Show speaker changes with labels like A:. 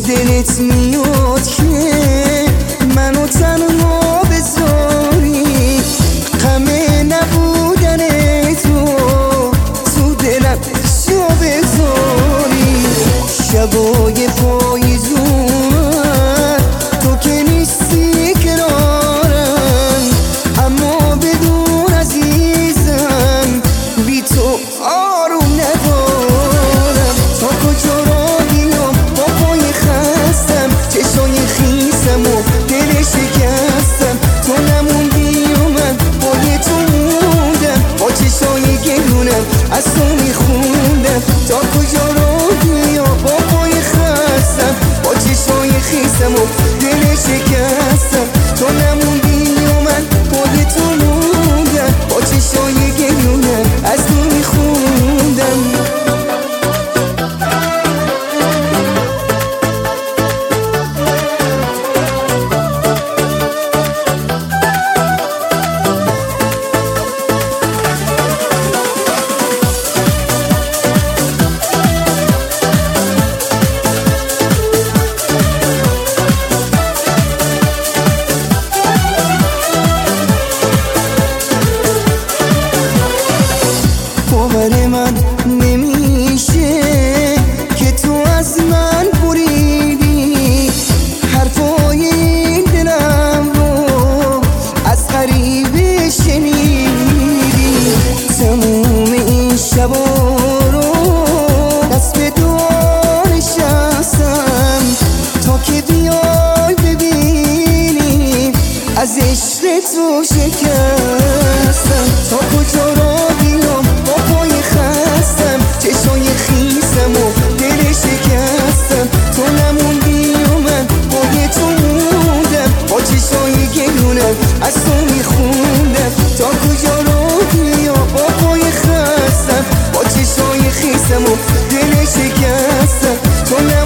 A: دلت میاد که منو تنها بذاری، غم نبودن تو دلم جا بذاری. شبای پاییزون تو که نیستی کنارم، اما بدون عزیزم بی تو آروم ندارم. تا کجا را بیام با پای خستم، چشای خیسم و دل شکستم. تو نموندی و من پای تو موندم، با چشای گلونم از تو میخوندم. تا کجا را بیام با پای خستم، با چشای خیسم و دل شکستم. تو نموندی و من پای تو موندم، با چشای گلونم از تو میخوندم. باور من نمیشه که تو از من بریدی، حرفای این دلم رو از غریبه شنیدی. تموم این شبا رو دست به دعا نشستم تا که بیای ببینی از عشق تو شکستم. تا کجا را بیام با پای خستم، چشای خیسم و دل شکستم. تو نموندی و من پای تو موندم، با چشای گلونم از تو میخوندم. تا کجا را بیام با پای خستم، با چشای خیسم و دل شکستم. تو